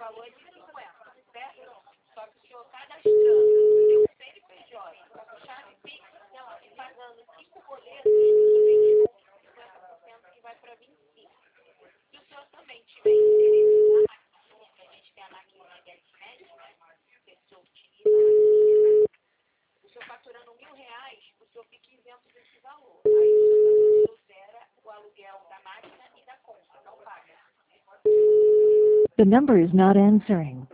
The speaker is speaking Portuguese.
valor é de 50, certo? Só que o senhor cadastrando o seu CNPJ, chave Pix, e pagando 5 boletos, o senhor tem 50% que vai para 25. Se o senhor também tiver interesse na maquininha, que a gente tem a maquininha de aritmética, né? Que o senhor utiliza a maquininha, o senhor faturando R$ 1.000, o senhor fica isento desse valor. Aí o senhor zera o aluguel da máquina e da conta, não paga. The number is not answering.